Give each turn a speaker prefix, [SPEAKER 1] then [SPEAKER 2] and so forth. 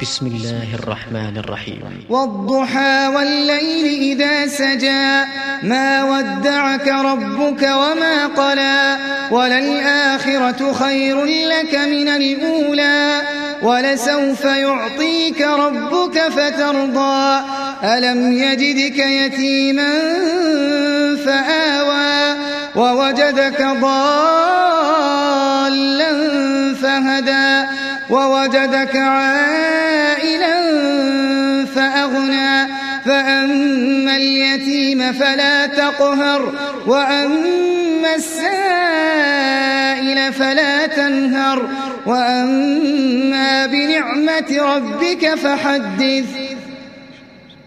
[SPEAKER 1] بسم الله الرحمن الرحيم.
[SPEAKER 2] والضحى والليل إذا سجى ما ودعك ربك وما قلى وللآخرة خير لك من الأولى ولسوف يعطيك ربك فترضى ألم يجدك يتيما فآوى ووجدك ضالا فهدى ووجدك عائلا فأغنى فأما اليتيم فلا تقهر وأما السائل فلا تنهر وأما بنعمة ربك فحدث.